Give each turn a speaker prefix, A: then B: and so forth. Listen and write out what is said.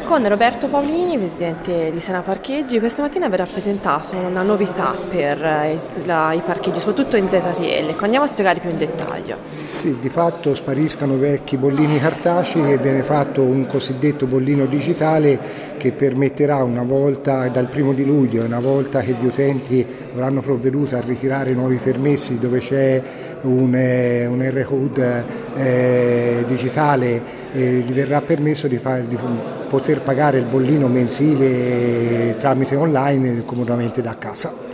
A: Con Roberto Paolini, presidente di Sena Parcheggi, questa mattina verrà presentata una novità per i parcheggi, soprattutto in ZTL. Andiamo a spiegare più in dettaglio.
B: Sì, di fatto spariscano vecchi bollini cartacei e viene fatto un cosiddetto bollino digitale che permetterà una volta dal 1° luglio, una volta che gli utenti avranno provveduto a ritirare i nuovi permessi dove c'è un R-Code digitale, gli verrà permesso di poter pagare il bollino mensile tramite online comodamente da casa.